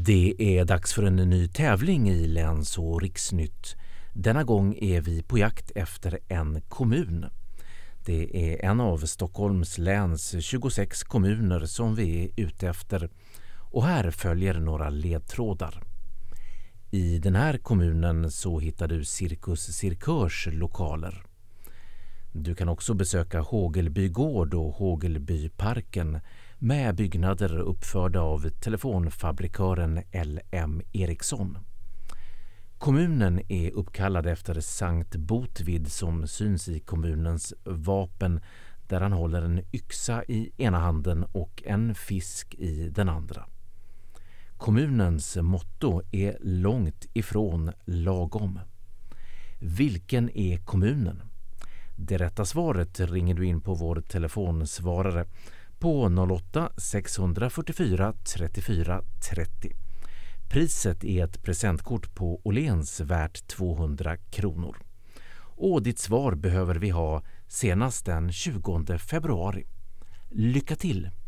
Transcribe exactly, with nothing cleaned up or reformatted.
Det är dags för en ny tävling i Läns- och Riksnytt. Denna gång är vi på jakt efter en kommun. Det är en av Stockholms läns tjugosex kommuner som vi är ute efter. Och här följer några ledtrådar. I den här kommunen så hittar du Cirkus Cirkörs lokaler. Du kan också besöka Hågelby gård och Hågelbyparken med byggnader uppförda av telefonfabrikören L M Ericsson. Kommunen är uppkallad efter Sankt Botvid som syns i kommunens vapen där han håller en yxa i ena handen och en fisk i den andra. Kommunens motto är långt ifrån lagom. Vilken är kommunen? Det rätta svaret ringer du in på vår telefonsvarare på noll åtta sex fyra fyra tre fyra tre noll. Priset är ett presentkort på Åhléns värt tvåhundra kronor. Och ditt svar behöver vi ha senast den tjugonde februari. Lycka till!